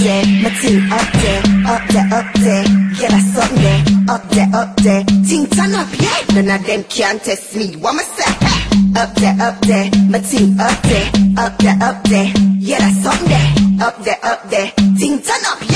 there, my team up there, up there, up there. Yeah, that's something there, up there, up there. Team turn up, yeah. None of them can't test me. What me say? Up there, my team up there, up there, up there. Yeah, that's something there, up there, up there. Team turn up, yeah.